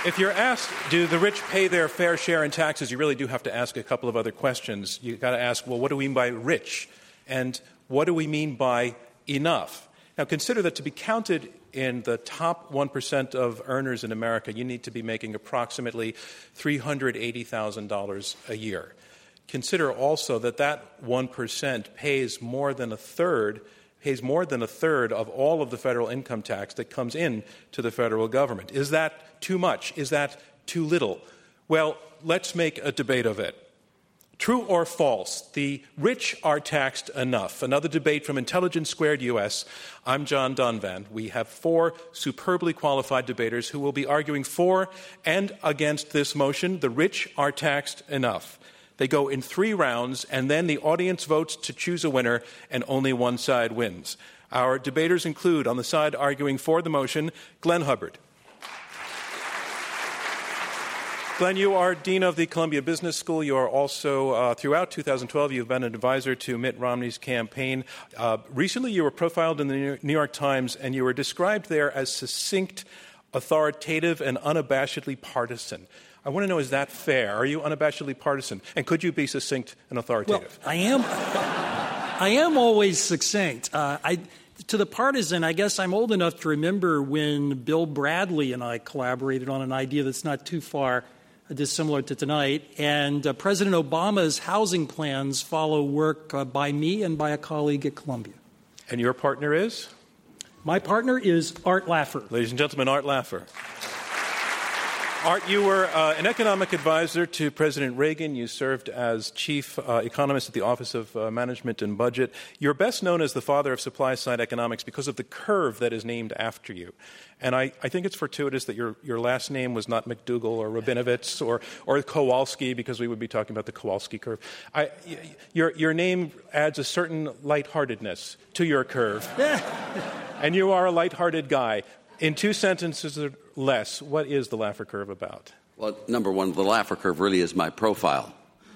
If you're asked, do the rich pay their fair share in taxes, you really do have to ask a couple of other questions. You've got to ask, well, what do we mean by rich? And what do we mean by enough? Now, consider that to be counted in the top 1% of earners in America, you need to be making approximately $380,000 a year. Consider also that that 1% pays more than a third of all of the federal income tax that comes in to the federal government. Is that too much? Is that too little? Well, let's make a debate of it. True or false, the rich are taxed enough. Another debate from Intelligence Squared US. I'm John Donvan. We have 4 superbly qualified debaters who will be arguing for and against this motion. The rich are taxed enough. They go in 3 rounds, and then the audience votes to choose a winner, and only one side wins. Our debaters include, on the side arguing for the motion, Glenn Hubbard. Glenn, you are Dean of the Columbia Business School. You are also, throughout 2012, you've been an advisor to Mitt Romney's campaign. Recently, you were profiled in the New York Times, and you were described there as succinct, authoritative, and unabashedly partisan. I want to know, is that fair? Are you unabashedly partisan? And could you be succinct and authoritative? Well, I am always succinct. To the partisan, I guess I'm old enough to remember when Bill Bradley and I collaborated on an idea that's not too far dissimilar to tonight. And President Obama's housing plans follow work by me and by a colleague at Columbia. And your partner is? My partner is Art Laffer. Ladies and gentlemen, Art Laffer. Art, you were an economic advisor to President Reagan. You served as chief economist at the Office of Management and Budget. You're best known as the father of supply-side economics because of the curve that is named after you. And I think it's fortuitous that your last name was not McDougall or Rabinowitz or Kowalski, because we would be talking about the Kowalski curve. Your name adds a certain lightheartedness to your curve. And you are a lighthearted guy. In 2 sentences or less, what is the Laffer curve about? Well, number one, the Laffer curve really is my profile.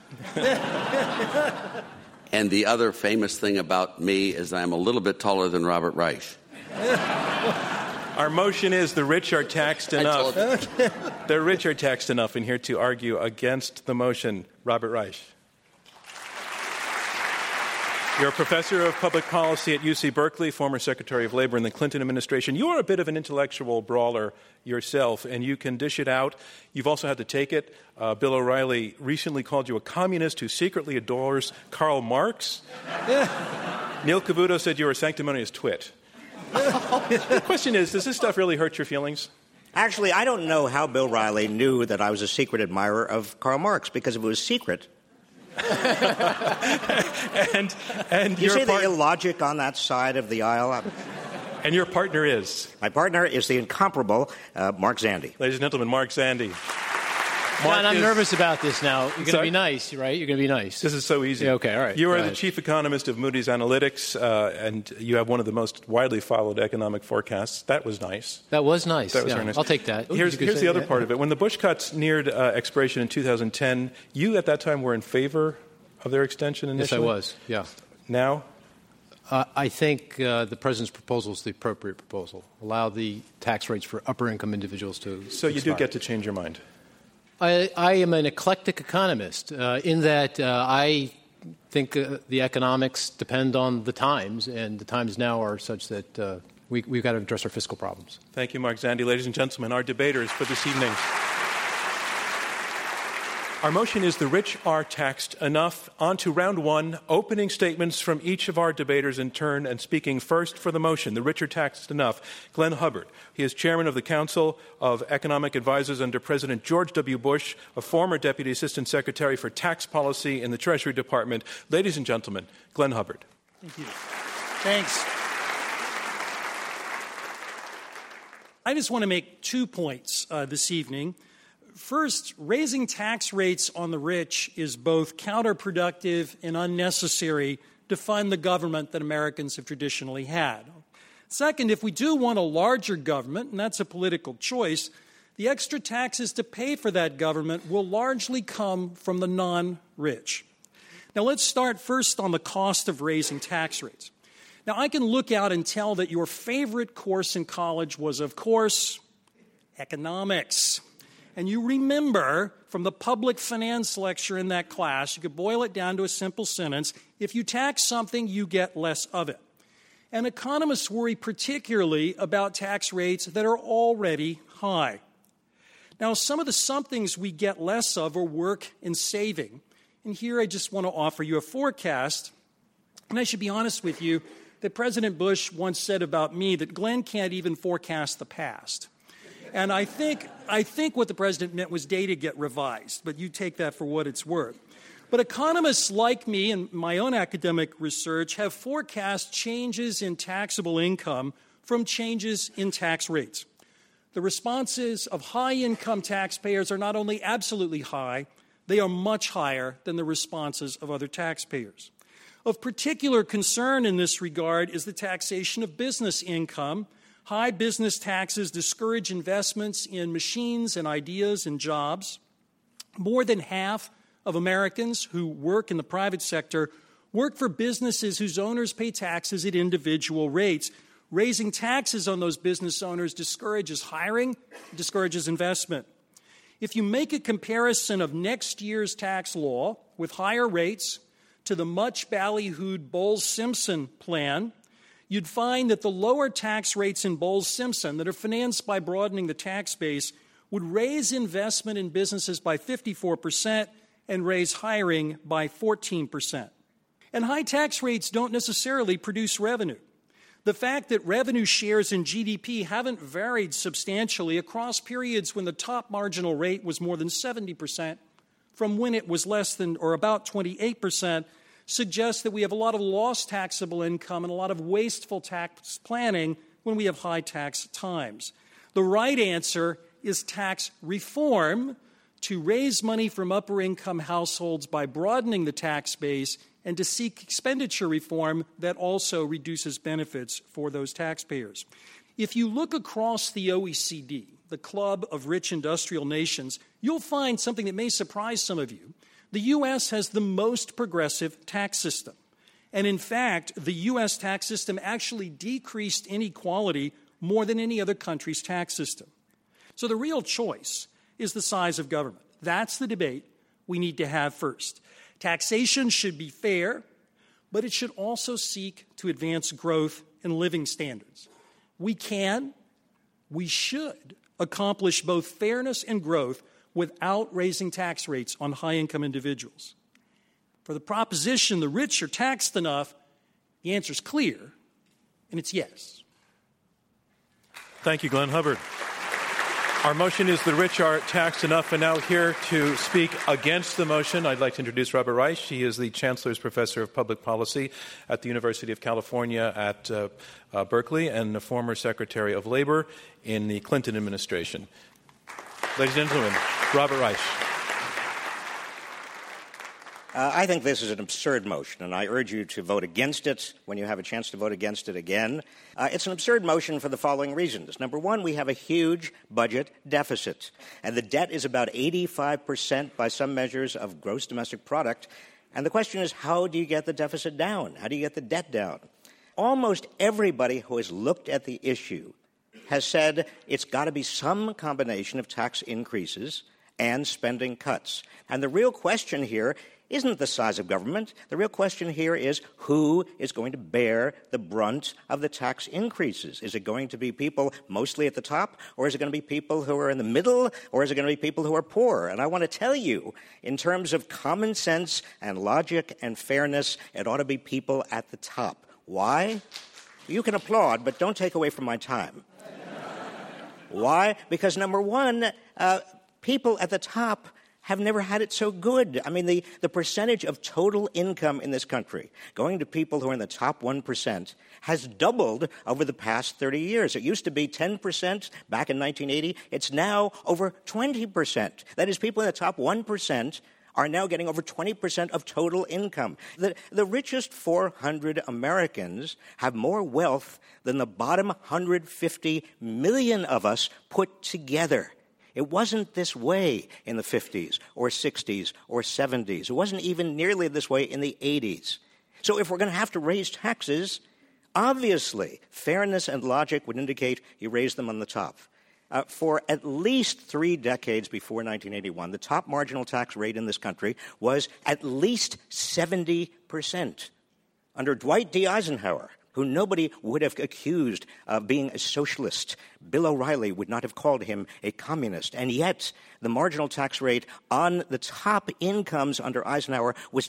And the other famous thing about me is I'm a little bit taller than Robert Reich. Our motion is the rich are taxed enough. The rich are taxed enough. And here to argue against the motion, Robert Reich. You're a professor of public policy at UC Berkeley, former Secretary of Labor in the Clinton administration. You are a bit of an intellectual brawler yourself, and you can dish it out. You've also had to take it. Bill O'Reilly recently called you a communist who secretly adores Karl Marx. Neil Cavuto said you were a sanctimonious twit. The question is, does this stuff really hurt your feelings? Actually, I don't know how Bill O'Reilly knew that I was a secret admirer of Karl Marx, because if it was secret... and you see the illogic on that side of the aisle? And your partner is? My partner is the incomparable Mark Zandi. Ladies and gentlemen, Mark Zandi. John, I'm nervous about this now. You're going to be nice, right? You're going to be nice. This is so easy. Yeah, okay, all right. You are the chief economist of Moody's Analytics, and you have one of the most widely followed economic forecasts. That was nice. That was nice. That was very nice. I'll take that. Here's the other part of it. When the Bush cuts neared expiration in 2010, you at that time were in favor of their extension initially? Yes, I was, yeah. Now? I think the president's proposal is the appropriate proposal. Allow the tax rates for upper-income individuals to So you do get to change your mind? I am an eclectic economist in that I think the economics depend on the times, and the times now are such that we've got to address our fiscal problems. Thank you, Mark Zandi. Ladies and gentlemen, our debaters for this evening. Our motion is the rich are taxed enough. On to round 1, opening statements from each of our debaters in turn, and speaking first for the motion, the rich are taxed enough, Glenn Hubbard. He is chairman of the Council of Economic Advisors under President George W. Bush, a former Deputy Assistant Secretary for Tax Policy in the Treasury Department. Ladies and gentlemen, Glenn Hubbard. Thank you. Thanks. I just want to make 2 points this evening. First, raising tax rates on the rich is both counterproductive and unnecessary to fund the government that Americans have traditionally had. Second, if we do want a larger government, and that's a political choice, the extra taxes to pay for that government will largely come from the non-rich. Now, let's start first on the cost of raising tax rates. Now, I can look out and tell that your favorite course in college was, of course, economics. And you remember from the public finance lecture in that class, you could boil it down to a simple sentence: if you tax something, you get less of it. And economists worry particularly about tax rates that are already high. Now, some of the somethings we get less of are work and saving. And here I just want to offer you a forecast. And I should be honest with you that President Bush once said about me that Glenn can't even forecast the past. And I think what the president meant was data get revised, but you take that for what it's worth. But economists like me and my own academic research have forecast changes in taxable income from changes in tax rates. The responses of high-income taxpayers are not only absolutely high, they are much higher than the responses of other taxpayers. Of particular concern in this regard is the taxation of business income. High business taxes discourage investments in machines and ideas and jobs. More than half of Americans who work in the private sector work for businesses whose owners pay taxes at individual rates. Raising taxes on those business owners discourages hiring, discourages investment. If you make a comparison of next year's tax law with higher rates to the much ballyhooed Bowles-Simpson plan, you'd find that the lower tax rates in Bowles-Simpson that are financed by broadening the tax base would raise investment in businesses by 54% and raise hiring by 14%. And high tax rates don't necessarily produce revenue. The fact that revenue shares in GDP haven't varied substantially across periods when the top marginal rate was more than 70% from when it was less than or about 28% suggests that we have a lot of lost taxable income and a lot of wasteful tax planning when we have high tax times. The right answer is tax reform, to raise money from upper-income households by broadening the tax base and to seek expenditure reform that also reduces benefits for those taxpayers. If you look across the OECD, the club of rich industrial nations, you'll find something that may surprise some of you. The U.S. has the most progressive tax system. And in fact, the U.S. tax system actually decreased inequality more than any other country's tax system. So the real choice is the size of government. That's the debate we need to have first. Taxation should be fair, but it should also seek to advance growth and living standards. We should accomplish both fairness and growth without raising tax rates on high-income individuals. For the proposition the rich are taxed enough, the answer is clear, and it's yes. Thank you, Glenn Hubbard. Our motion is the rich are taxed enough. And now here to speak against the motion, I'd like to introduce Robert Reich. He is the Chancellor's Professor of Public Policy at the University of California at Berkeley and the former Secretary of Labor in the Clinton administration. Ladies and gentlemen, Robert Reich. I think this is an absurd motion, and I urge you to vote against it when you have a chance to vote against it again. It's an absurd motion for the following reasons. Number one, we have a huge budget deficit, and the debt is about 85% by some measures of gross domestic product. And the question is, how do you get the deficit down? How do you get the debt down? Almost everybody who has looked at the issue has said it's got to be some combination of tax increases and spending cuts. And the real question here isn't the size of government. The real question here is who is going to bear the brunt of the tax increases? Is it going to be people mostly at the top, or is it going to be people who are in the middle, or is it going to be people who are poor? And I want to tell you, in terms of common sense and logic and fairness, it ought to be people at the top. Why? You can applaud, but don't take away from my time. Why? Because, number one, people at the top have never had it so good. I mean, the percentage of total income in this country going to people who are in the top 1% has doubled over the past 30 years. It used to be 10% back in 1980. It's now over 20%. That is, people in the top 1% are now getting over 20% of total income. The richest 400 Americans have more wealth than the bottom 150 million of us put together. It wasn't this way in the 50s or 60s or 70s. It wasn't even nearly this way in the 80s. So if we're going to have to raise taxes, obviously fairness and logic would indicate you raise them on the top. For at least 3 decades before 1981, the top marginal tax rate in this country was at least 70%. Under Dwight D. Eisenhower, who nobody would have accused of being a socialist, Bill O'Reilly would not have called him a communist. And yet, the marginal tax rate on the top incomes under Eisenhower was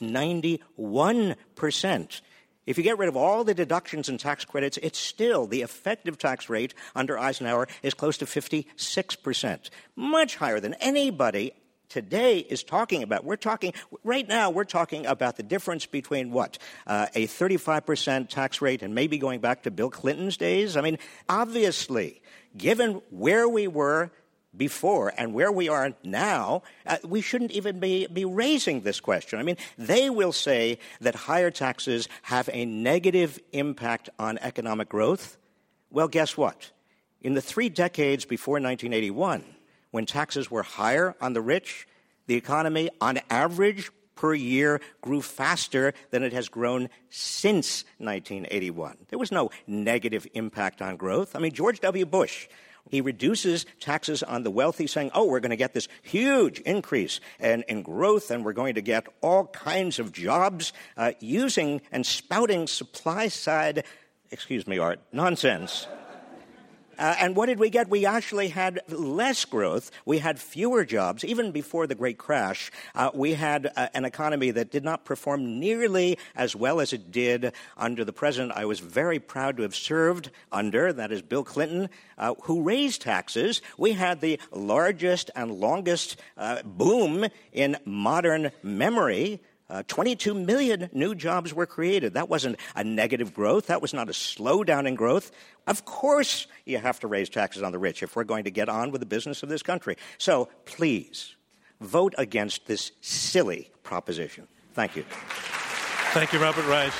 91%. If you get rid of all the deductions and tax credits, it's still the effective tax rate under Eisenhower is close to 56%, much higher than anybody today is talking about. Right now, we're talking about the difference between what? A 35% tax rate and maybe going back to Bill Clinton's days? I mean, obviously, given where we were before and where we are now, we shouldn't even be raising this question. I mean, they will say that higher taxes have a negative impact on economic growth. Well, guess what? In the 3 decades before 1981, when taxes were higher on the rich, the economy, on average, per year, grew faster than it has grown since 1981. There was no negative impact on growth. I mean, George W. Bush, he reduces taxes on the wealthy, saying, we're going to get this huge increase in growth, and we're going to get all kinds of jobs, using and spouting supply-side, Art, nonsense. And what did we get? We actually had less growth. We had fewer jobs. Even before the Great Crash, we had an economy that did not perform nearly as well as it did under the president I was very proud to have served under, that is Bill Clinton, who raised taxes. We had the largest and longest boom in modern memory. 22 million new jobs were created. That wasn't a negative growth. That was not a slowdown in growth. Of course you have to raise taxes on the rich if we're going to get on with the business of this country. So please, vote against this silly proposition. Thank you. Thank you, Robert Reich.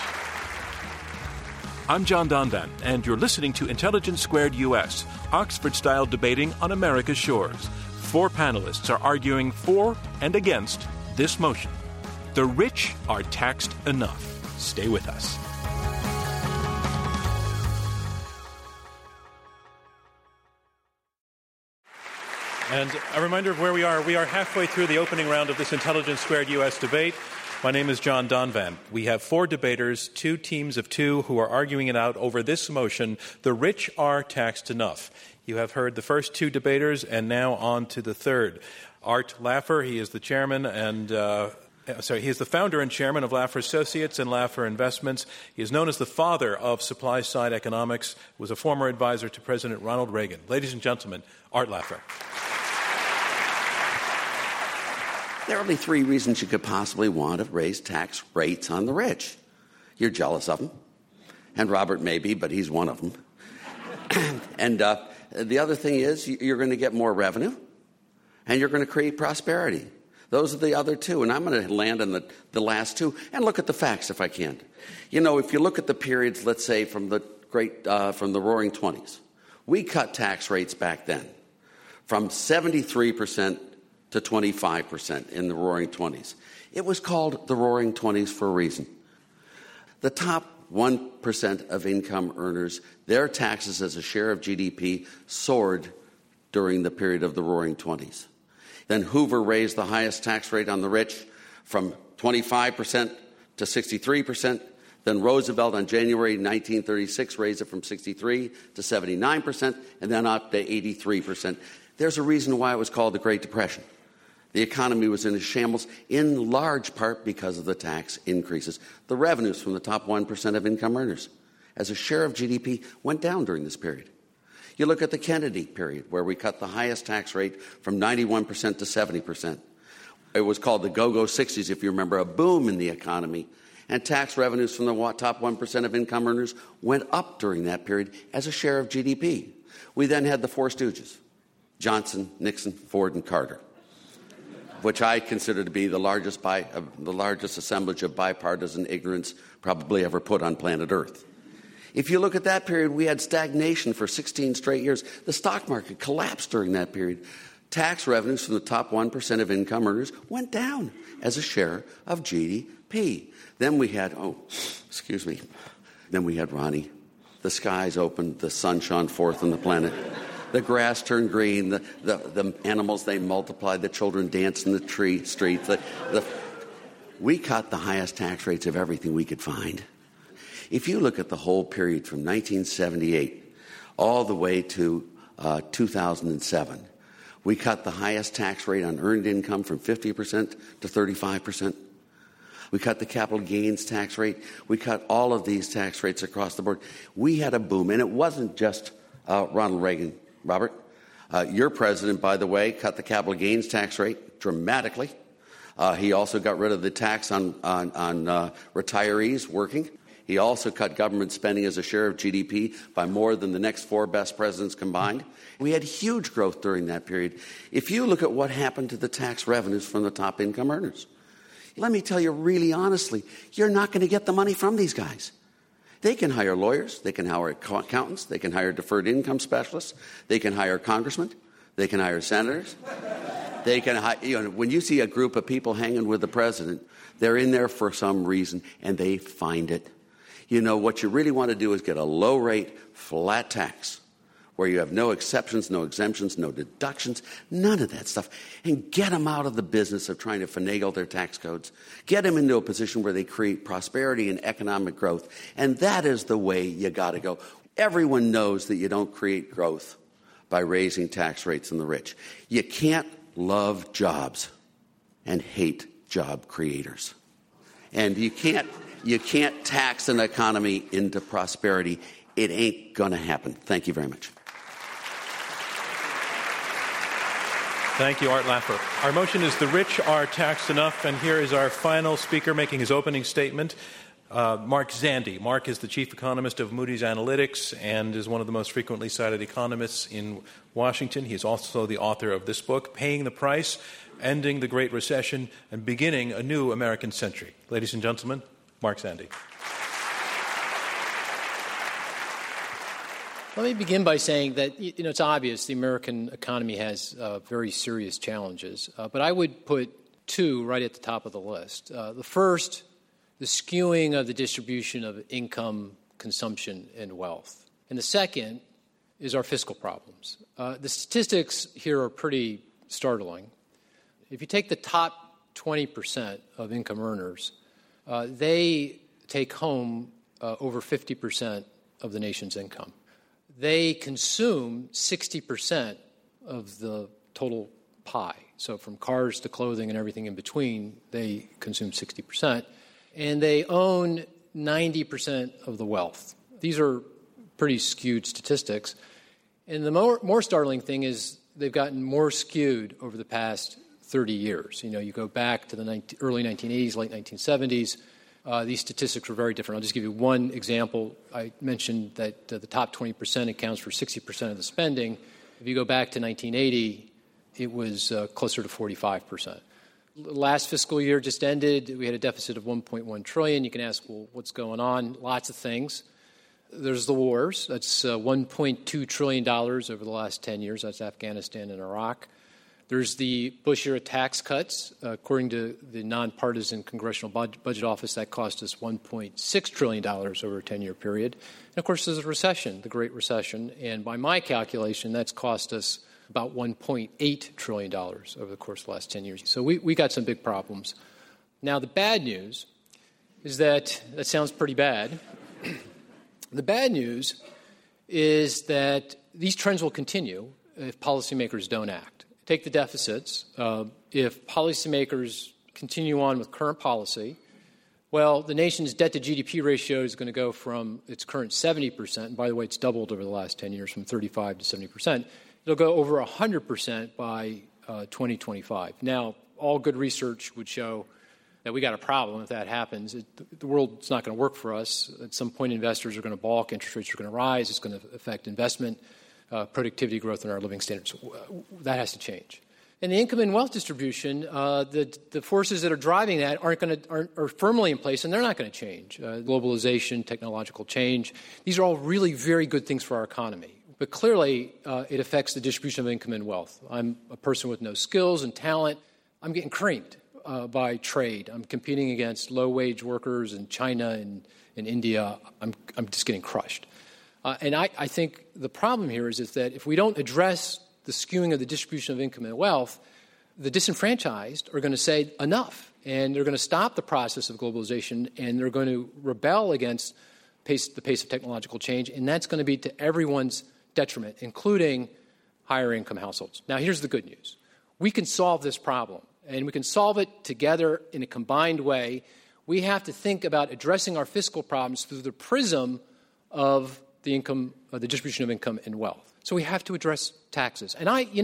I'm John Donvan, and you're listening to Intelligence Squared U.S., Oxford-style debating on America's shores. 4 panelists are arguing for and against this motion. The rich are taxed enough. Stay with us. And a reminder of where we are. We are halfway through the opening round of this Intelligence Squared U.S. debate. My name is John Donvan. We have 4 debaters, 2 teams of 2, who are arguing it out over this motion, the rich are taxed enough. You have heard the first 2 debaters, and now on to the third. Art Laffer, he is the chairman and he is the founder and chairman of Laffer Associates and Laffer Investments. He is known as the father of supply-side economics, was a former advisor to President Ronald Reagan. Ladies and gentlemen, Art Laffer. There are only 3 reasons you could possibly want to raise tax rates on the rich. You're jealous of them. And Robert may be, but he's one of them. And the other thing is you're going to get more revenue, and you're going to create prosperity. Those are the other 2, and I'm going to land on the last 2 and look at the facts if I can. You know, if you look at the periods, let's say from the Roaring '20s, we cut tax rates back then from 73% to 25% in the Roaring '20s. It was called the Roaring '20s for a reason. The top 1% of income earners, their taxes as a share of GDP soared during the period of the Roaring '20s. Then Hoover raised the highest tax rate on the rich from 25% to 63%. Then Roosevelt on January 1936 raised it from 63 to 79%, and then up to 83%. There's a reason why it was called the Great Depression. The economy was in a shambles, in large part because of the tax increases. The revenues from the top 1% of income earners as a share of GDP went down during this period. You look at the Kennedy period, where we cut the highest tax rate from 91% to 70%. It was called the Go-Go 60s, if you remember, a boom in the economy. And tax revenues from the top 1% of income earners went up during that period as a share of GDP. We then had the 4 stooges, Johnson, Nixon, Ford, and Carter, which I consider to be the largest assemblage of bipartisan ignorance probably ever put on planet Earth. If you look at that period, we had stagnation for 16 straight years. The stock market collapsed during that period. Tax revenues from the top 1% of income earners went down as a share of GDP. Then we had, Then we had Ronnie. The skies opened, the sun shone forth on the planet. The grass turned green, the animals, they multiplied, the children danced in the streets. We cut the highest tax rates of everything we could find. If you look at the whole period from 1978 all the way to 2007, we cut the highest tax rate on earned income from 50% to 35%. We cut the capital gains tax rate. We cut all of these tax rates across the board. We had a boom, and it wasn't just Ronald Reagan, Robert. Your president, by the way, cut the capital gains tax rate dramatically. He also got rid of the tax on retirees working. He also cut government spending as a share of GDP by more than the next four best presidents combined. We had huge growth during that period. If you look at what happened to the tax revenues from the top income earners, let me tell you really honestly, you're not going to get the money from these guys. They can hire lawyers, they can hire accountants, they can hire deferred income specialists, they can hire congressmen, they can hire senators. They can hire, when you see a group of people hanging with the president, they're in there for some reason and they find it. What you really want to do is get a low rate, flat tax where you have no exceptions, no exemptions, no deductions, none of that stuff, and get them out of the business of trying to finagle their tax codes. Get them into a position where they create prosperity and economic growth, and that is the way you got to go. Everyone knows that you don't create growth by raising tax rates on the rich. You can't love jobs and hate job creators. And you can't tax an economy into prosperity. It ain't going to happen. Thank you very much. Thank you, Art Laffer. Our motion is the rich are taxed enough, and here is our final speaker making his opening statement, Mark Zandi. Mark is the chief economist of Moody's Analytics and is one of the most frequently cited economists in Washington. He is also the author of this book, Paying the Price, Ending the Great Recession, and Beginning a New American Century. Ladies and gentlemen, Mark Zandi. Let me begin by saying that, it's obvious the American economy has very serious challenges, but I would put two right at the top of the list. The first, the skewing of the distribution of income, consumption, and wealth. And the second is our fiscal problems. The statistics here are pretty startling. If you take the top 20% of income earners, they take home over 50% of the nation's income. They consume 60% of the total pie. So from cars to clothing and everything in between, they consume 60%. And they own 90% of the wealth. These are pretty skewed statistics. And the more startling thing is they've gotten more skewed over the past 30 years. You go back to the early 1980s, late 1970s. These statistics were very different. I'll just give you one example. I mentioned that the top 20% accounts for 60% of the spending. If you go back to 1980, it was closer to 45%. Last fiscal year just ended. We had a deficit of $1.1 trillion. You can ask, well, what's going on? Lots of things. There's the wars. That's $1.2 trillion over the last 10 years. That's Afghanistan and Iraq. There's the Bush-era tax cuts. According to the nonpartisan Congressional Budget Office, that cost us $1.6 trillion over a 10-year period. And, of course, there's a recession, the Great Recession. And by my calculation, that's cost us about $1.8 trillion over the course of the last 10 years. So we got some big problems. Now, the bad news is that sounds pretty bad. The bad news is that these trends will continue if policymakers don't act. Take the deficits. If policymakers continue on with current policy, well, the nation's debt-to-GDP ratio is going to go from its current 70%, and by the way, it's doubled over the last 10 years from 35 to 70%. It'll go over 100% by 2025. Now, all good research would show that we got a problem if that happens. The world's not going to work for us. At some point, investors are going to balk. Interest rates are going to rise. It's going to affect investment, productivity growth, and our living standards. That has to change. And the income and wealth distribution, the forces that are driving that are firmly in place, and they're not going to change. Globalization, technological change, these are all really very good things for our economy. But clearly, it affects the distribution of income and wealth. I'm a person with no skills and talent. I'm getting creamed by trade. I'm competing against low-wage workers in China and in India. I'm just getting crushed. And I think the problem here is that if we don't address the skewing of the distribution of income and wealth, the disenfranchised are going to say enough, and they're going to stop the process of globalization, and they're going to rebel against the pace of technological change, and that's going to be to everyone's detriment, including higher income households. Now, here's the good news. We can solve this problem, and we can solve it together in a combined way. We have to think about addressing our fiscal problems through the prism of the distribution of income and wealth. So we have to address taxes. And I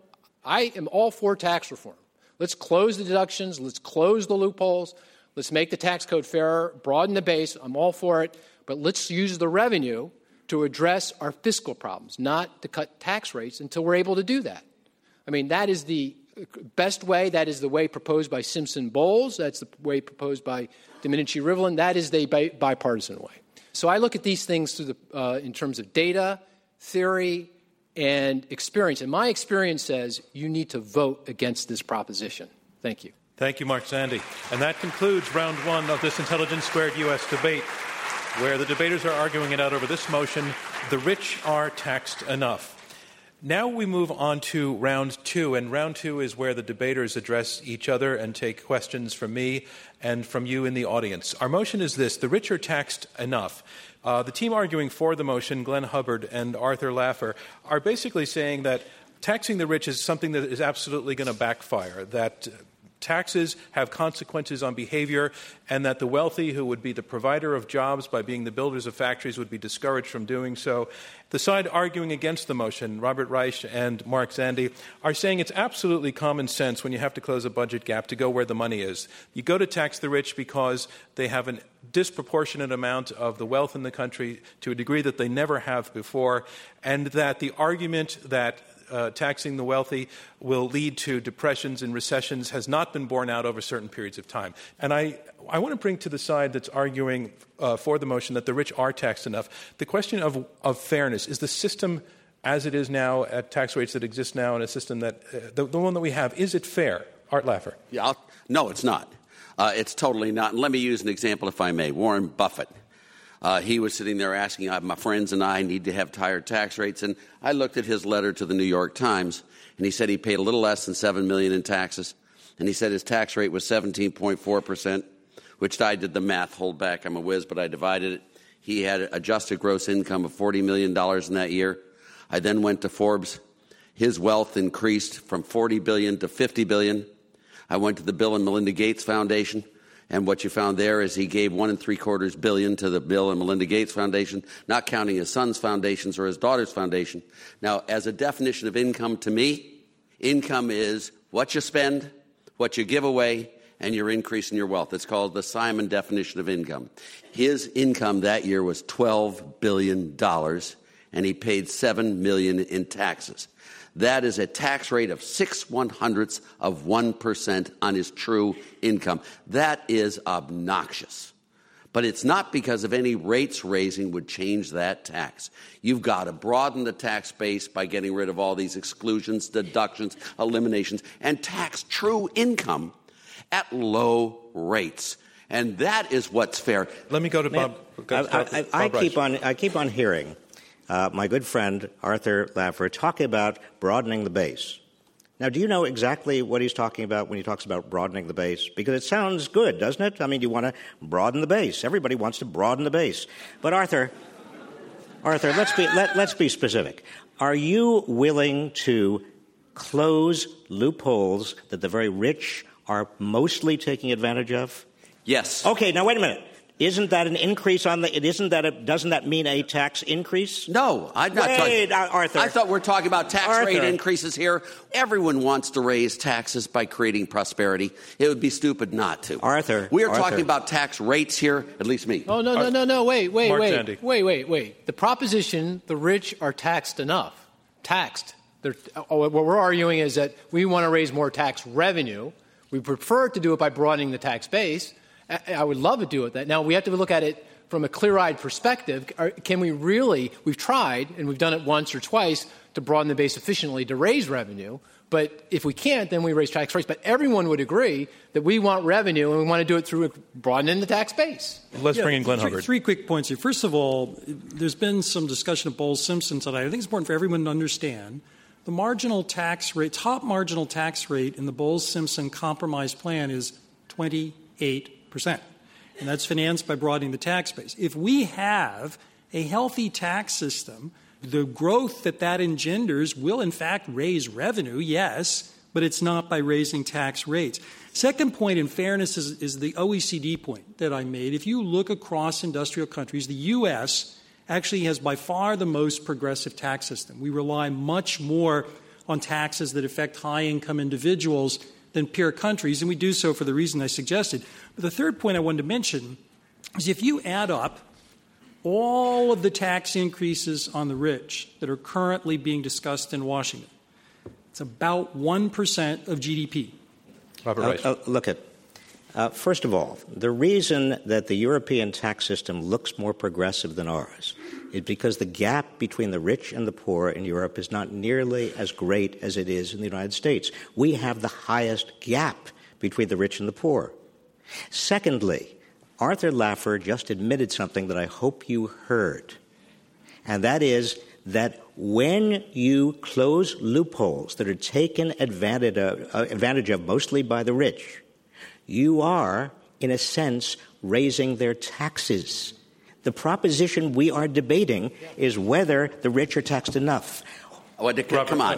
am all for tax reform. Let's close the deductions. Let's close the loopholes. Let's make the tax code fairer, broaden the base. I'm all for it. But let's use the revenue to address our fiscal problems, not to cut tax rates until we're able to do that. I mean, that is the best way. That is the way proposed by Simpson-Bowles. That's the way proposed by Domenici-Rivlin. That is the bipartisan way. So I look at these things through in terms of data, theory, and experience. And my experience says you need to vote against this proposition. Thank you. Thank you, Mark Zandi. And that concludes round one of this Intelligence Squared U.S. debate, where the debaters are arguing it out over this motion: the rich are taxed enough. Now we move on to round two, and round two is where the debaters address each other and take questions from me and from you in the audience. Our motion is this: the rich are taxed enough. The team arguing for the motion, Glenn Hubbard and Arthur Laffer, are basically saying that taxing the rich is something that is absolutely going to backfire, that taxes have consequences on behavior, and that the wealthy, who would be the provider of jobs by being the builders of factories, would be discouraged from doing so. The side arguing against the motion, Robert Reich and Mark Zandi, are saying it's absolutely common sense when you have to close a budget gap to go where the money is. You go to tax the rich because they have a disproportionate amount of the wealth in the country to a degree that they never have before, and that the argument that taxing the wealthy will lead to depressions and recessions has not been borne out over certain periods of time. And I want to bring to the side that's arguing for the motion that the rich are taxed enough the question of fairness. Is the system as it is now at tax rates that exist now in a system that the one that we have, is it fair? Art Laffer. Yeah, no, it's not. It's totally not. And let me use an example, if I may. Warren Buffett. He was sitting there asking, my friends and I need to have higher tax rates. And I looked at his letter to the New York Times, and he said he paid a little less than $7 million in taxes. And he said his tax rate was 17.4%, which I did the math. Hold back, I'm a whiz, but I divided it. He had adjusted gross income of $40 million in that year. I then went to Forbes. His wealth increased from $40 billion to $50 billion. I went to the Bill and Melinda Gates Foundation. And what you found there is he gave $1.75 billion to the Bill and Melinda Gates Foundation, not counting his son's foundations or his daughter's foundation. Now, as a definition of income to me, income is what you spend, what you give away, and your increase in your wealth. It's called the Simon definition of income. His income that year was $12 billion, and he paid $7 million in taxes. That is a tax rate of 0.06% on his true income. That is obnoxious. But it's not because of any rates raising would change that tax. You've got to broaden the tax base by getting rid of all these exclusions, deductions, eliminations, and tax true income at low rates. And that is what's fair. Let me go to Bob. I keep on hearing my good friend Arthur Laffer talk about broadening the base. Now, do you know exactly what he's talking about when he talks about broadening the base? Because it sounds good, doesn't it? I mean, you want to broaden the base. Everybody wants to broaden the base. But Arthur, let's be specific. Are you willing to close loopholes that the very rich are mostly taking advantage of? Yes. Okay, now wait a minute. Isn't that an increase on doesn't that mean a tax increase? No, I'm not talking. Arthur. I thought we're talking about tax rate increases here. Everyone wants to raise taxes by creating prosperity. It would be stupid not to. Arthur. We are talking about tax rates here, at least me. Oh, no. Wait. The proposition, the rich are taxed enough. Taxed. What we're arguing is that we want to raise more tax revenue. We prefer to do it by broadening the tax base. I would love to do it that. Now, we have to look at it from a clear-eyed perspective, can we really, we've tried, and we've done it once or twice, to broaden the base efficiently to raise revenue. But if we can't, then we raise tax rates. But everyone would agree that we want revenue, and we want to do it through broadening the tax base. Let's bring in Glenn Hubbard. Three quick points here. First of all, there's been some discussion of Bowles-Simpson tonight. I think it's important for everyone to understand the marginal tax rate, top marginal tax rate in the Bowles-Simpson compromise plan is 28%. And that's financed by broadening the tax base. If we have a healthy tax system, the growth that engenders will, in fact, raise revenue, yes, but it's not by raising tax rates. Second point, in fairness, is the OECD point that I made. If you look across industrial countries, the U.S. actually has by far the most progressive tax system. We rely much more on taxes that affect high-income individuals than peer countries, and we do so for the reason I suggested. But the third point I wanted to mention is if you add up all of the tax increases on the rich that are currently being discussed in Washington, it's about 1% of GDP. Robert Reich. First of all, the reason that the European tax system looks more progressive than ours is because the gap between the rich and the poor in Europe is not nearly as great as it is in the United States. We have the highest gap between the rich and the poor. Secondly, Arthur Laffer just admitted something that I hope you heard, and that is that when you close loopholes that are taken advantage of mostly by the rich, you are, in a sense, raising their taxes. The proposition we are debating is whether the rich are taxed enough. Come on.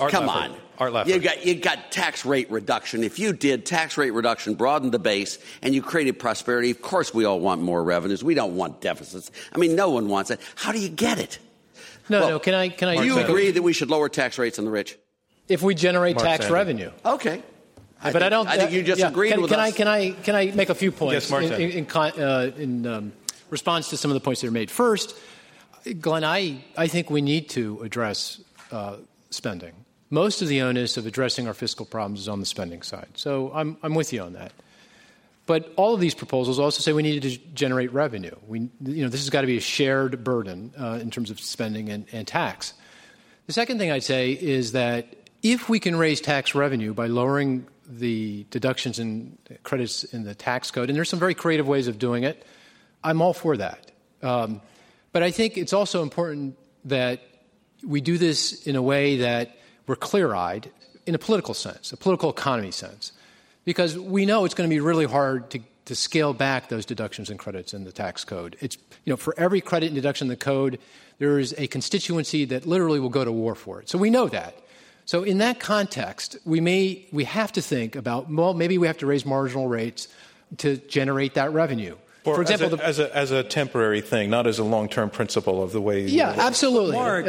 Art Laffer. You got tax rate reduction. If you did tax rate reduction, broadened the base, and you created prosperity, of course we all want more revenues. We don't want deficits. I mean, no one wants it. How do you get it? No, can I? Do you agree that we should lower tax rates on the rich? If we generate tax revenue. Okay. I think you just agreed with us. Can I make a few points Yes, in response to some of the points that are made? First, Glenn, I think we need to address spending. Most of the onus of addressing our fiscal problems is on the spending side. So I'm with you on that. But all of these proposals also say we need to generate revenue. This has got to be a shared burden in terms of spending and tax. The second thing I'd say is that if we can raise tax revenue by lowering the deductions and credits in the tax code, and there's some very creative ways of doing it, I'm all for that. But I think it's also important that we do this in a way that we're clear-eyed in a political sense, a political economy sense, because we know it's going to be really hard to scale back those deductions and credits in the tax code. It's, for every credit and deduction in the code, there is a constituency that literally will go to war for it. So we know that. So in that context, we have to think about, well, maybe we have to raise marginal rates to generate that revenue. For example, as a temporary thing, not as a long-term principle of the way. Yeah, absolutely. Mark,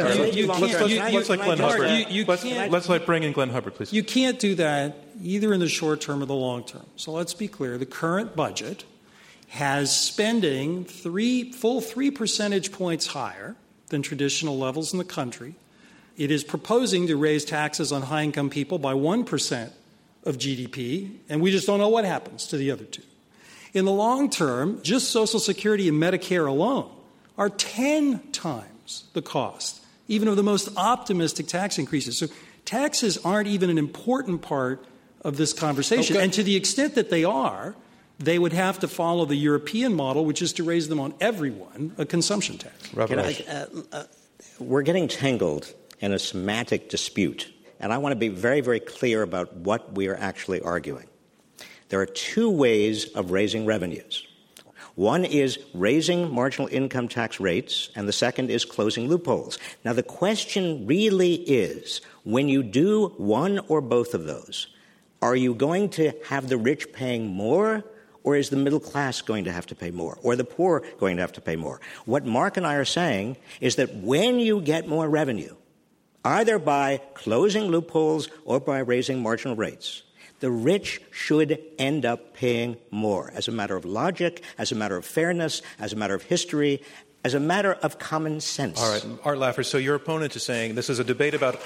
let's bring in Glenn Hubbard, please. You can't do that either in the short term or the long term. So let's be clear. The current budget has spending 3 percentage points higher than traditional levels in the country. It is proposing to raise taxes on high-income people by 1% of GDP, and we just don't know what happens to the other two. In the long term, just Social Security and Medicare alone are 10 times the cost, even of the most optimistic tax increases. So taxes aren't even an important part of this conversation. Okay. And to the extent that they are, they would have to follow the European model, which is to raise them on everyone, a consumption tax. We're getting tangled in a semantic dispute, and I want to be very, very clear about what we are actually arguing. There are two ways of raising revenues. One is raising marginal income tax rates, and the second is closing loopholes. Now, the question really is, when you do one or both of those, are you going to have the rich paying more, or is the middle class going to have to pay more, or the poor going to have to pay more? What Mark and I are saying is that when you get more revenue, either by closing loopholes or by raising marginal rates, the rich should end up paying more as a matter of logic, as a matter of fairness, as a matter of history, as a matter of common sense. All right, Art Laffer, so your opponent is saying this is a debate about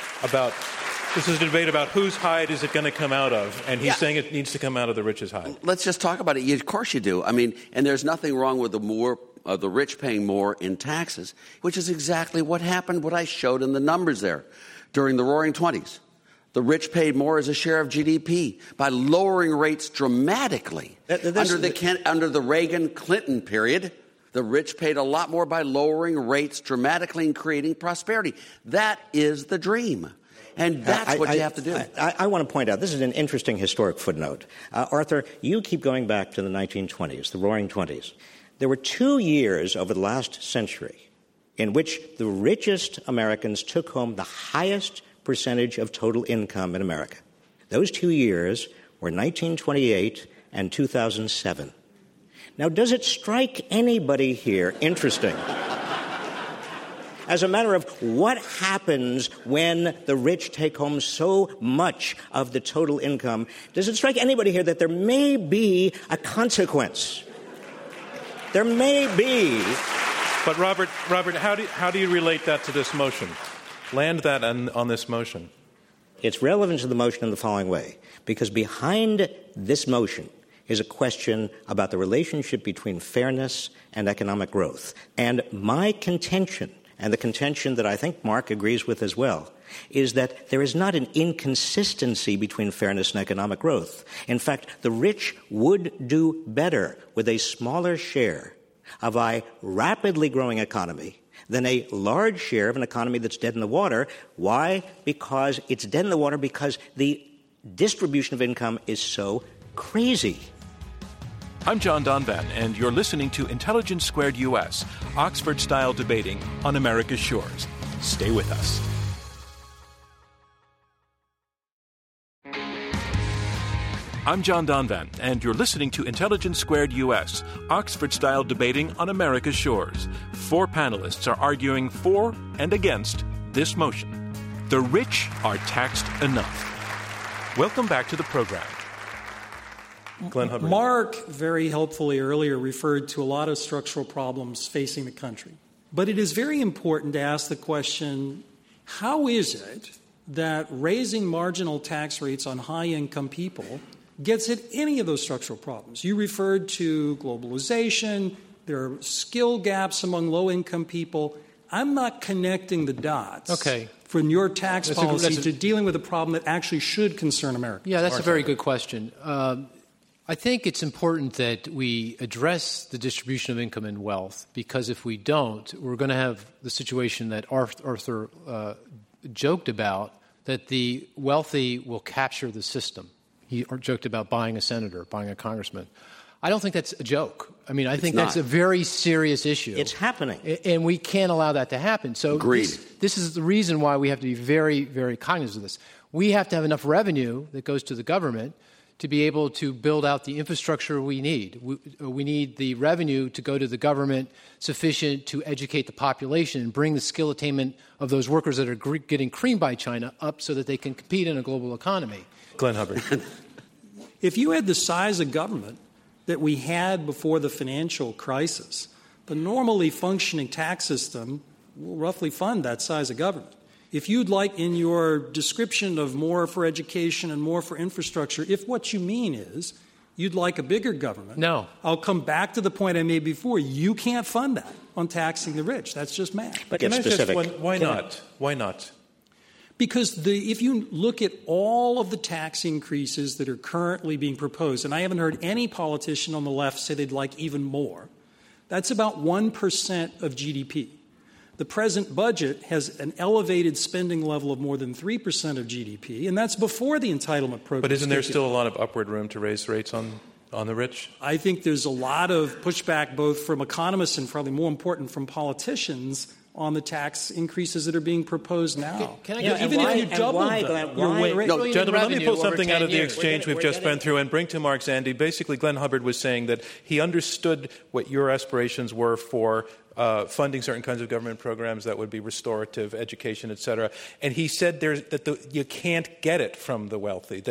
whose hide is it going to come out of, and he's saying it needs to come out of the rich's hide. Let's just talk about it. Of course you do. I mean, and there's nothing wrong with the more of the rich paying more in taxes, which is exactly what happened, what I showed in the numbers there. During the Roaring '20s, the rich paid more as a share of GDP by lowering rates dramatically. Under the Reagan-Clinton period, the rich paid a lot more by lowering rates dramatically and creating prosperity. That is the dream. And that's what you have to do. I want to point out, this is an interesting historic footnote. Arthur, you keep going back to the 1920s, the Roaring '20s. There were 2 years over the last century in which the richest Americans took home the highest percentage of total income in America. Those 2 years were 1928 and 2007. Now, does it strike anybody here interesting? As a matter of what happens when the rich take home so much of the total income, does it strike anybody here that there may be a consequence? There may be. But Robert, how do you relate that to this motion? Land that on this motion. It's relevant to the motion in the following way, because behind this motion is a question about the relationship between fairness and economic growth. And my contention, and the contention that I think Mark agrees with as well, is that there is not an inconsistency between fairness and economic growth. In fact, the rich would do better with a smaller share of a rapidly growing economy than a large share of an economy that's dead in the water. Why? Because it's dead in the water because the distribution of income is so crazy. I'm John Donvan, and you're listening to Intelligence Squared US, Oxford-style debating on America's shores. Stay with us. I'm John Donvan, and you're listening to Intelligence Squared US, Oxford-style debating on America's shores. 4 panelists are arguing for and against this motion. The rich are taxed enough. Welcome back to the program. Glenn Hubbard. Mark very helpfully earlier referred to a lot of structural problems facing the country. But it is very important to ask the question, how is it that raising marginal tax rates on high-income people gets at any of those structural problems? You referred to globalization. There are skill gaps among low-income people. I'm not connecting the dots. Okay. From your tax policy to dealing with a problem that actually should concern America. Yeah, that's a very good question. I think it's important that we address the distribution of income and wealth, because if we don't, we're going to have the situation that Arthur joked about, that the wealthy will capture the system. He joked about buying a senator, buying a congressman. I don't think that's a joke. I mean, I think that's a very serious issue. It's happening. And we can't allow that to happen. So this is the reason why we have to be very, very cognizant of this. We have to have enough revenue that goes to the government to be able to build out the infrastructure we need. We need the revenue to go to the government sufficient to educate the population and bring the skill attainment of those workers that are getting creamed by China up so that they can compete in a global economy. Glenn Hubbard. If you had the size of government that we had before the financial crisis, the normally functioning tax system will roughly fund that size of government. If you'd like, in your description of more for education and more for infrastructure, if what you mean is you'd like a bigger government, no. I'll come back to the point I made before. You can't fund that on taxing the rich. That's just math. But get specific. Why not? Why not? Because if you look at all of the tax increases that are currently being proposed, and I haven't heard any politician on the left say they'd like even more, that's about 1% of GDP. The present budget has an elevated spending level of more than 3% of GDP, and that's before the entitlement program. But isn't there still a lot of upward room to raise rates on the rich? I think there's a lot of pushback, both from economists and probably more important from politicians, on the tax increases that are being proposed now. Can I even if you double your rate. No, gentlemen, let me pull something out of the years. exchange we've just been through and bring to Mark Zandi. Basically, Glenn Hubbard was saying that he understood what your aspirations were for funding certain kinds of government programs that would be restorative, education, et cetera. And he said you can't get it from the wealthy,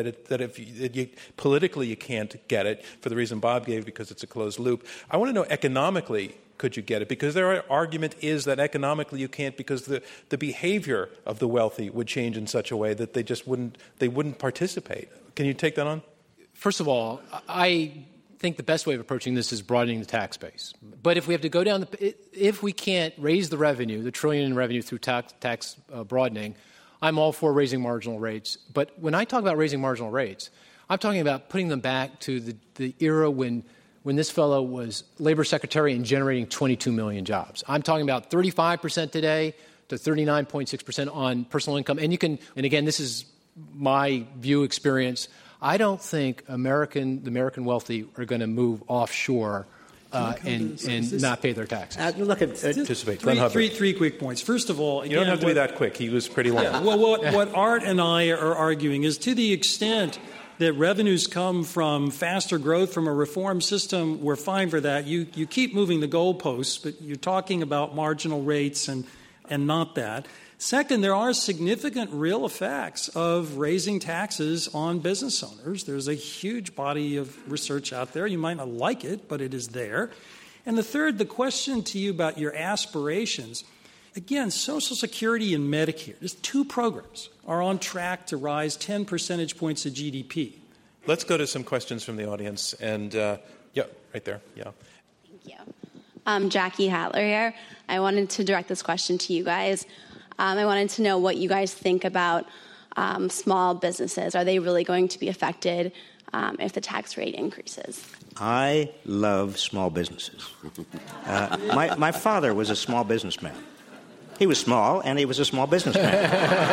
politically you can't get it for the reason Bob gave, because it's a closed loop. I want to know, economically, could you get it? Because their argument is that economically you can't, because the behavior of the wealthy would change in such a way that they wouldn't participate. Can you take that on? First of all, I think the best way of approaching this is broadening the tax base. But if we have to go down if we can't raise the revenue, the trillion in revenue through tax broadening, I'm all for raising marginal rates. But when I talk about raising marginal rates, I'm talking about putting them back to the era when this fellow was labor secretary and generating 22 million jobs. I'm talking about 35% today to 39.6% on personal income. And again, this is my view experience. I don't think the American wealthy are going to move offshore and not pay their taxes. Look at three quick points. First of all, you don't have to be that quick. He was pretty long. Yeah, well, what Art and I are arguing is, to the extent that revenues come from faster growth from a reform system, we're fine for that. You keep moving the goalposts, but you're talking about marginal rates and not that. Second, there are significant real effects of raising taxes on business owners. There's a huge body of research out there. You might not like it, but it is there. And the third, the question to you about your aspirations. Again, Social Security and Medicare, just two programs, are on track to rise 10 percentage points of GDP. Let's go to some questions from the audience. And, right there. Yeah. Thank you. Jackie Hattler here. I wanted to direct this question to you guys. I wanted to know what you guys think about small businesses. Are they really going to be affected if the tax rate increases? I love small businesses. My father was a small businessman. He was small, and he was a small businessman.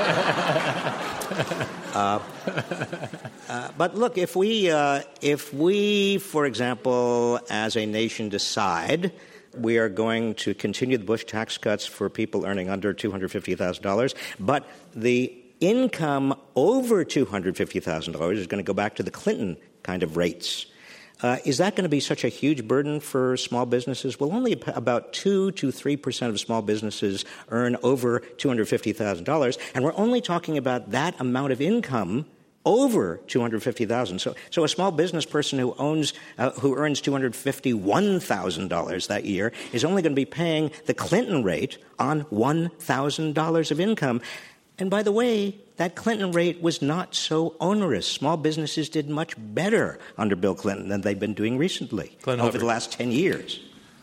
But look, if we, for example, as a nation decide we are going to continue the Bush tax cuts for people earning under $250,000, but the income over $250,000 is going to go back to the Clinton kind of rates. Is that going to be such a huge burden for small businesses? Well, only about 2 to 3% of small businesses earn over $250,000, and we're only talking about that amount of income over $250,000. So a small business person who earns $251,000 that year is only going to be paying the Clinton rate on $1,000 of income. And by the way, that Clinton rate was not so onerous. Small businesses did much better under Bill Clinton than they've been doing recently over the last 10 years.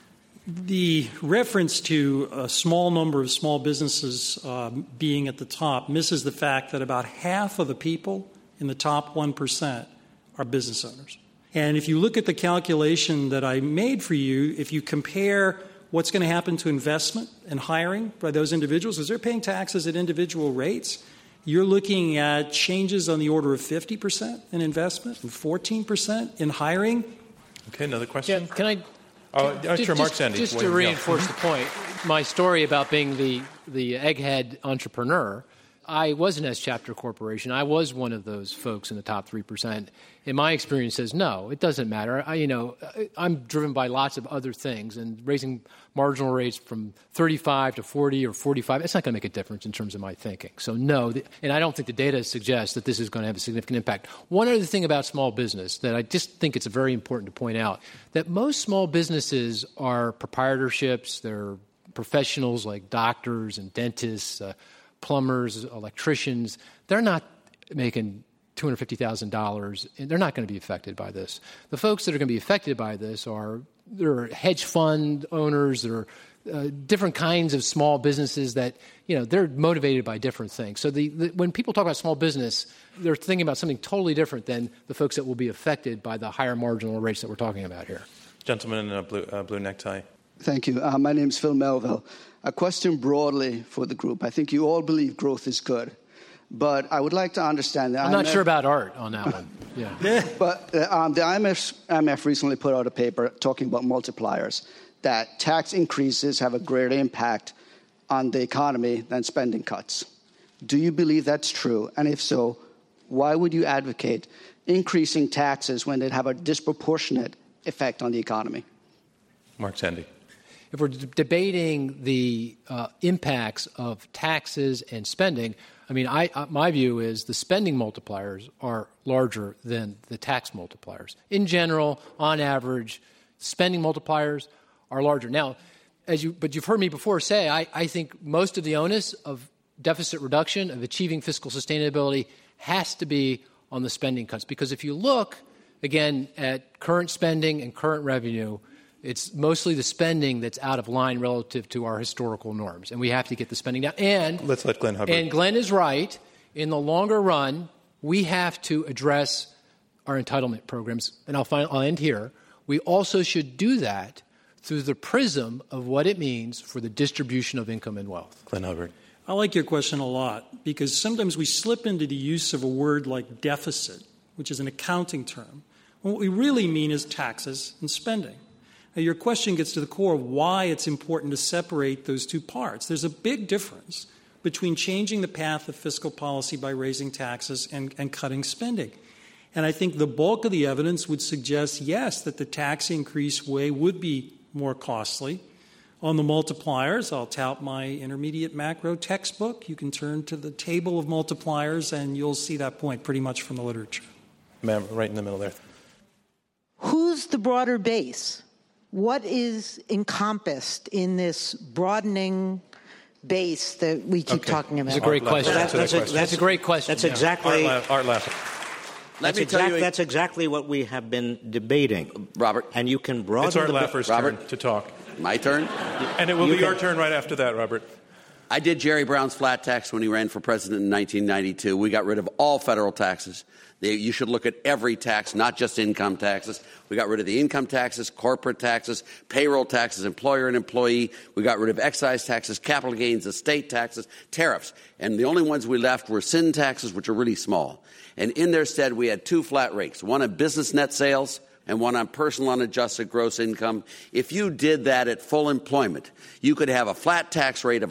The reference to a small number of small businesses being at the top misses the fact that about half of the people in the top 1% are business owners. And if you look at the calculation that I made for you, if you compare what's going to happen to investment and hiring by those individuals, because they're paying taxes at individual rates, you're looking at changes on the order of 50% in investment and 14% in hiring. Okay, another question? Yeah, can I? Sure, Mark Sandy. Just to reinforce the point, my story about being the egghead entrepreneur, I was an S-Chapter corporation. I was one of those folks in the top 3%. And my experience says, no, it doesn't matter. I'm driven by lots of other things, and raising marginal rates from 35 to 40 or 45, it's not going to make a difference in terms of my thinking. So no, and I don't think the data suggests that this is going to have a significant impact. One other thing about small business that I just think it's very important to point out, that most small businesses are proprietorships. They're professionals like doctors and dentists, plumbers, electricians. They're not making $250,000, and they're not going to be affected by this. The folks that are going to be affected by this they're hedge fund owners, they're different kinds of small businesses that, they're motivated by different things. So when people talk about small business, they're thinking about something totally different than the folks that will be affected by the higher marginal rates that we're talking about here. Gentleman in a blue necktie. Thank you. My name is Phil Melville. A question broadly for the group. I think you all believe growth is good, but I would like to understand that. I'm not sure about Art on that one. Yeah. But the IMF recently put out a paper talking about multipliers, that tax increases have a greater impact on the economy than spending cuts. Do you believe that's true? And if so, why would you advocate increasing taxes when they'd have a disproportionate effect on the economy? Mark Sandy. If we're debating the impacts of taxes and spending, my view is the spending multipliers are larger than the tax multipliers. In general, on average, spending multipliers are larger. Now, but you've heard me before say, I think most of the onus of deficit reduction, of achieving fiscal sustainability, has to be on the spending cuts. Because if you look again, at current spending and current revenue, it's mostly the spending that's out of line relative to our historical norms, and we have to get the spending down. And let's let Glenn Hubbard. And Glenn is right. In the longer run, we have to address our entitlement programs, and I'll end here. We also should do that through the prism of what it means for the distribution of income and wealth. Glenn Hubbard. I like your question a lot because sometimes we slip into the use of a word like deficit, which is an accounting term. What we really mean is taxes and spending. Now, your question gets to the core of why it's important to separate those two parts. There's a big difference between changing the path of fiscal policy by raising taxes and cutting spending. And I think the bulk of the evidence would suggest, yes, that the tax increase way would be more costly. On the multipliers, I'll tout my intermediate macro textbook. You can turn to the table of multipliers, and you'll see that point pretty much from the literature. Ma'am, right in the middle there. Who's the broader base? What is encompassed in this broadening base that we keep talking about? That's a great question. That's a great question. That's exactly Art Laffer. That's exactly what we have been debating, Robert. And you can broaden. It's Art Laffer's turn to talk. My turn? And it will be your turn right after that, Robert. I did Jerry Brown's flat tax when he ran for president in 1992. We got rid of all federal taxes. You should look at every tax, not just income taxes. We got rid of the income taxes, corporate taxes, payroll taxes, employer and employee. We got rid of excise taxes, capital gains, estate taxes, tariffs. And the only ones we left were sin taxes, which are really small. And in their stead, we had two flat rates, one on business net sales and one on personal unadjusted gross income. If you did that at full employment, you could have a flat tax rate of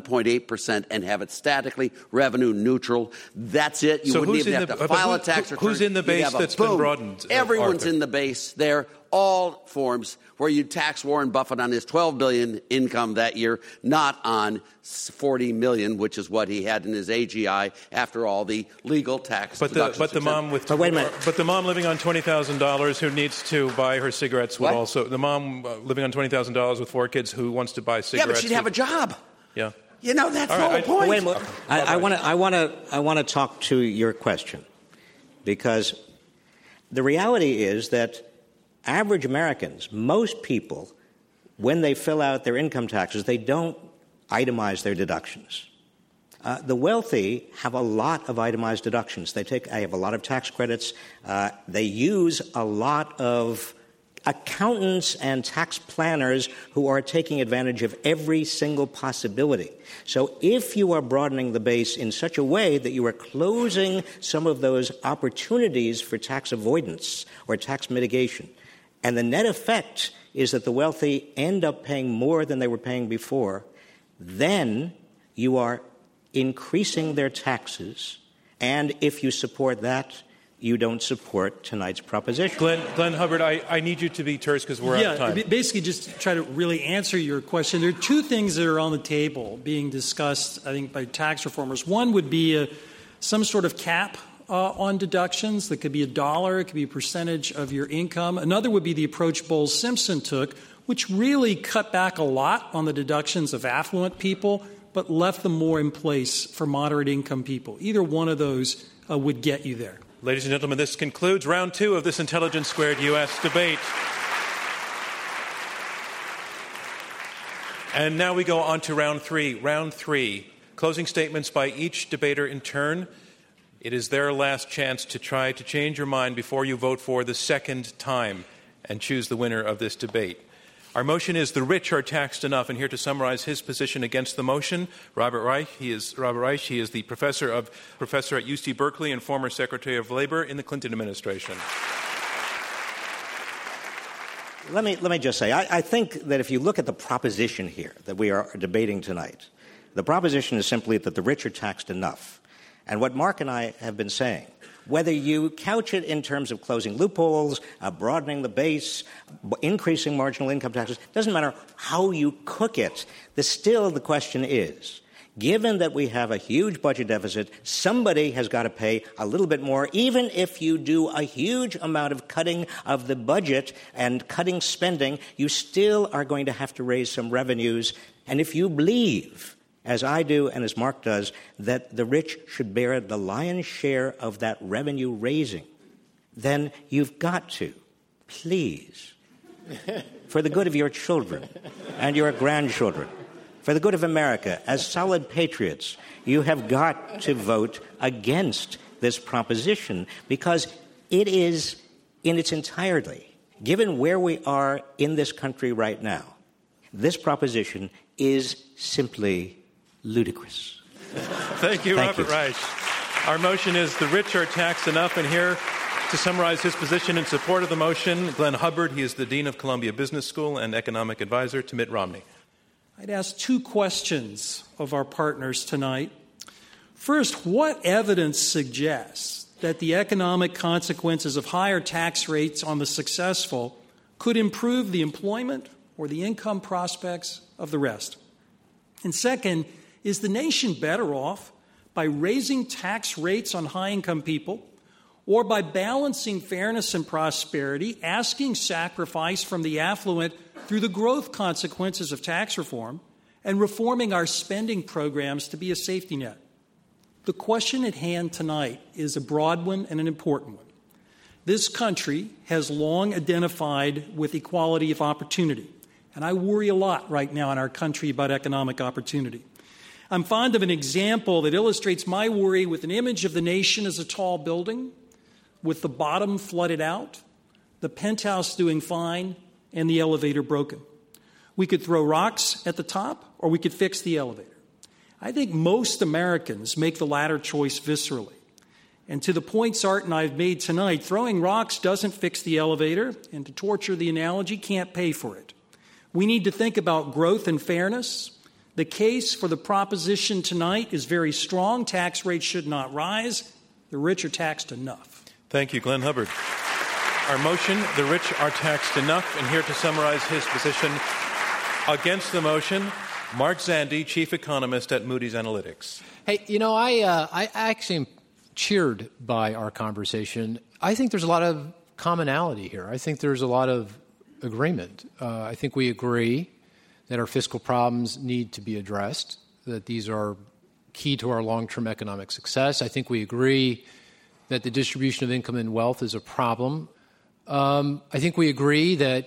11.8% and have it statically revenue neutral. That's it. You wouldn't even have to file a tax return. Who's in the base that's been broadened? Everyone's in the base there. All forms where you tax Warren Buffett on his $12 billion income that year, not on $40 million, which is what he had in his AGI after all the legal tax deductions. But the mom with wait a minute. But the mom living on $20,000 who needs to buy her cigarettes would also. The mom living on $20,000 with 4 kids who wants to buy cigarettes. Yeah, but she'd have a job. Yeah. You know, that's the whole point. Wait a minute. I want to talk to your question because the reality is that average Americans, most people, when they fill out their income taxes, they don't itemize their deductions. The wealthy have a lot of itemized deductions. I have a lot of tax credits. They use a lot of accountants and tax planners who are taking advantage of every single possibility. So if you are broadening the base in such a way that you are closing some of those opportunities for tax avoidance or tax mitigation, and the net effect is that the wealthy end up paying more than they were paying before, then you are increasing their taxes. And if you support that, you don't support tonight's proposition. Glenn Hubbard, I need you to be terse because we're out of time. Basically, just to try to really answer your question, there are two things that are on the table being discussed, I think, by tax reformers. One would be some sort of cap on deductions. That could be $1. It could be a percentage of your income. Another would be the approach Bowles-Simpson took, which really cut back a lot on the deductions of affluent people, but left them more in place for moderate income people. Either one of those would get you there. Ladies and gentlemen, this concludes round 2 of this Intelligence Squared U.S. debate. And now we go on to round 3. Round 3, closing statements by each debater in turn. It is their last chance to try to change your mind before you vote for the second time and choose the winner of this debate. Our motion is the rich are taxed enough, and here to summarize his position against the motion, Robert Reich. He is the professor at UC Berkeley and former Secretary of Labor in the Clinton administration. Let me just say, I think that if you look at the proposition here that we are debating tonight, the proposition is simply that the rich are taxed enough. And what Mark and I have been saying, whether you couch it in terms of closing loopholes, broadening the base, increasing marginal income taxes, doesn't matter how you cook it. The question is, given that we have a huge budget deficit, somebody has got to pay a little bit more, even if you do a huge amount of cutting of the budget and cutting spending, you still are going to have to raise some revenues. And if you believe, as I do and as Mark does, that the rich should bear the lion's share of that revenue raising, then you've got to, please, for the good of your children and your grandchildren, for the good of America, as solid patriots, you have got to vote against this proposition because it is, in its entirety, given where we are in this country right now, this proposition is simply ludicrous. Thank you, Thank Robert you. Reich. Our motion is the rich are taxed enough. And here to summarize his position in support of the motion, Glenn Hubbard. He is the Dean of Columbia Business School and Economic Advisor to Mitt Romney. I'd ask two questions of our partners tonight. First, what evidence suggests that the economic consequences of higher tax rates on the successful could improve the employment or the income prospects of the rest? And second, is the nation better off by raising tax rates on high-income people or by balancing fairness and prosperity, asking sacrifice from the affluent through the growth consequences of tax reform, and reforming our spending programs to be a safety net? The question at hand tonight is a broad one and an important one. This country has long identified with equality of opportunity, and I worry a lot right now in our country about economic opportunity. I'm fond of an example that illustrates my worry with an image of the nation as a tall building, with the bottom flooded out, the penthouse doing fine, and the elevator broken. We could throw rocks at the top, or we could fix the elevator. I think most Americans make the latter choice viscerally. And to the points Art and I have made tonight, throwing rocks doesn't fix the elevator, and to torture the analogy, can't pay for it. We need to think about growth and fairness. The case for the proposition tonight is very strong. Tax rates should not rise. The rich are taxed enough. Thank you, Glenn Hubbard. Our motion, the rich are taxed enough. And here to summarize his position against the motion, Mark Zandi, chief economist at Moody's Analytics. Hey, I actually am cheered by our conversation. I think there's a lot of commonality here. I think there's a lot of agreement. I think we agree that our fiscal problems need to be addressed, that these are key to our long-term economic success. I think we agree that the distribution of income and wealth is a problem. I think we agree that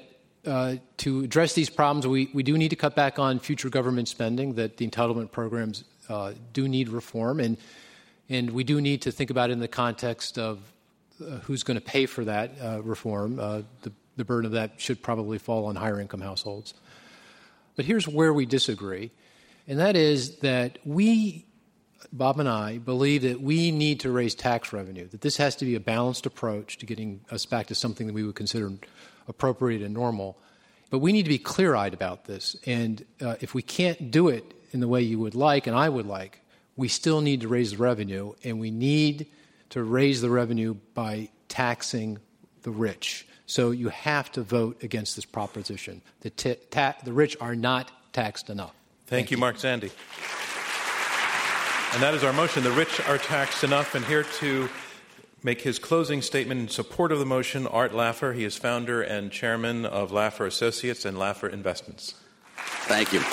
to address these problems, we do need to cut back on future government spending, that the entitlement programs do need reform, and we do need to think about it in the context of who's going to pay for that reform. The burden of that should probably fall on higher income households. But here's where we disagree, and that is that we, Bob and I, believe that we need to raise tax revenue, that this has to be a balanced approach to getting us back to something that we would consider appropriate and normal. But we need to be clear-eyed about this, and if we can't do it in the way you would like and I would like, we still need to raise the revenue, and we need to raise the revenue by taxing the rich. So you have to vote against this proposition. The rich are not taxed enough. Thank you, Mark Zandi. And that is our motion. The rich are taxed enough. And here to make his closing statement in support of the motion, Art Laffer. He is founder and chairman of Laffer Associates and Laffer Investments. Thank you.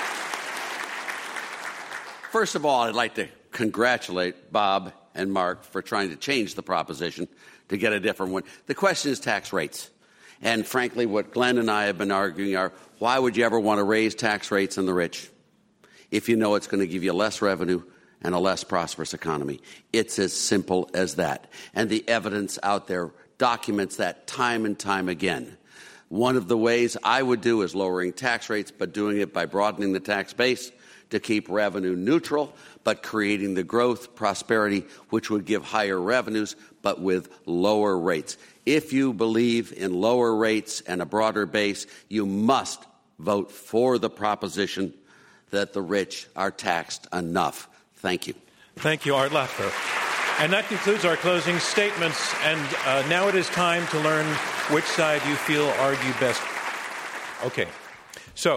First of all, I'd like to congratulate Bob and Mark for trying to change the proposition to get a different one. The question is tax rates. And frankly, what Glenn and I have been arguing are, why would you ever want to raise tax rates on the rich if you know it's going to give you less revenue and a less prosperous economy? It's as simple as that. And the evidence out there documents that time and time again. One of the ways I would do is lowering tax rates, but doing it by broadening the tax base to keep revenue neutral, but creating the growth, prosperity, which would give higher revenues, but with lower rates. If you believe in lower rates and a broader base, you must vote for the proposition that the rich are taxed enough. Thank you. Thank you, Art Laffer. And that concludes our closing statements. And now it is time to learn which side you feel argue best. Okay. So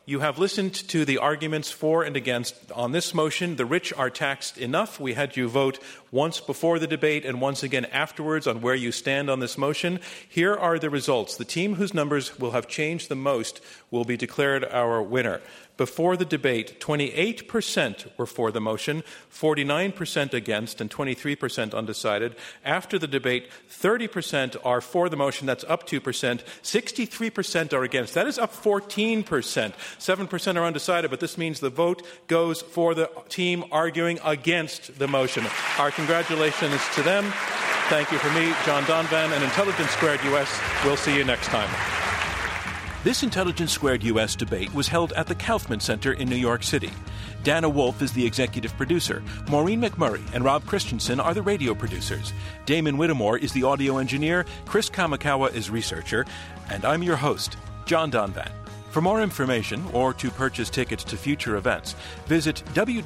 You have listened to the arguments for and against on this motion. The rich are taxed enough. We had you vote once before the debate and once again afterwards on where you stand on this motion. Here are the results. The team whose numbers will have changed the most will be declared our winner. Before the debate, 28% were for the motion, 49% against, and 23% undecided. After the debate, 30% are for the motion. That's up 2%. 63% are against. That is up 14%. 7% are undecided, but this means the vote goes for the team arguing against the motion. Our congratulations to them. Thank you for me, John Donvan, and Intelligence Squared US. We'll see you next time. This Intelligence Squared U.S. debate was held at the Kaufman Center in New York City. Dana Wolf is the executive producer. Maureen McMurray and Rob Christensen are the radio producers. Damon Whittemore is the audio engineer. Chris Kamikawa is researcher. And I'm your host, John Donvan. For more information or to purchase tickets to future events, visit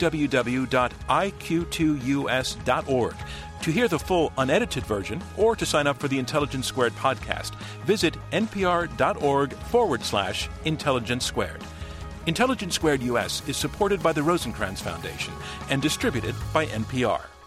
www.iq2us.org. To hear the full unedited version or to sign up for the Intelligence Squared podcast, visit npr.org/Intelligence Squared. Intelligence Squared US is supported by the Rosencrantz Foundation and distributed by NPR.